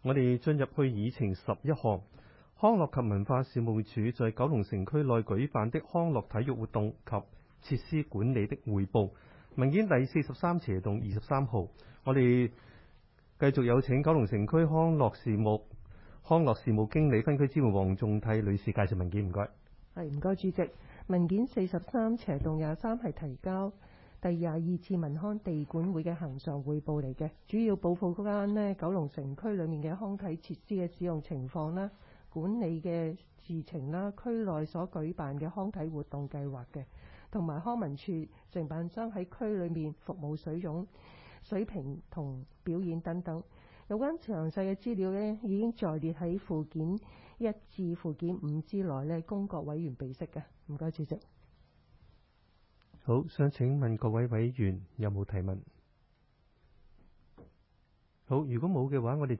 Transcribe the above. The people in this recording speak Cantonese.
我哋進入去議程11項，康樂及文化事務署在九龍城區內舉辦的康樂體育活動及設施管理的匯報。文件第43斜動23號。我哋繼續有請九龍城區康樂事務經理分區支援黃仲替女士介紹文件，唔該。 唔該主席。文件43斜動23係提交第22次民康地管會嘅恆常匯報嚟嘅，主要報告嗰間呢九龍城區裏面嘅康體設施嘅使用情況啦、管理嘅事情啦、區內所舉辦嘅康體活動計劃嘅，同埋康文署承辦商喺區裏面服務水平同表演等等。有關詳細嘅資料呢，已經在列喺附件1至附件5之內呢，供各委員備悉嘅。唔該主席。 好，想請問各位委員有冇提問？好，如果冇嘅話，我哋